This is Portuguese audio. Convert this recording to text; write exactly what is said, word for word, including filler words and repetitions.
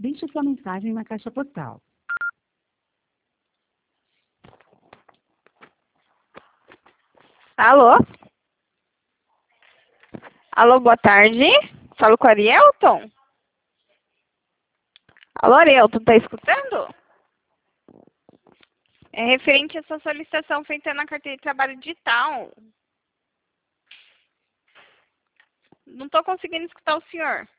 Deixe sua mensagem na caixa postal. Alô? Alô, boa tarde. Falo com o Arielton? Alô, Arielton, tá escutando? É referente a sua solicitação feita na carteira de trabalho digital. Não tô conseguindo escutar o senhor.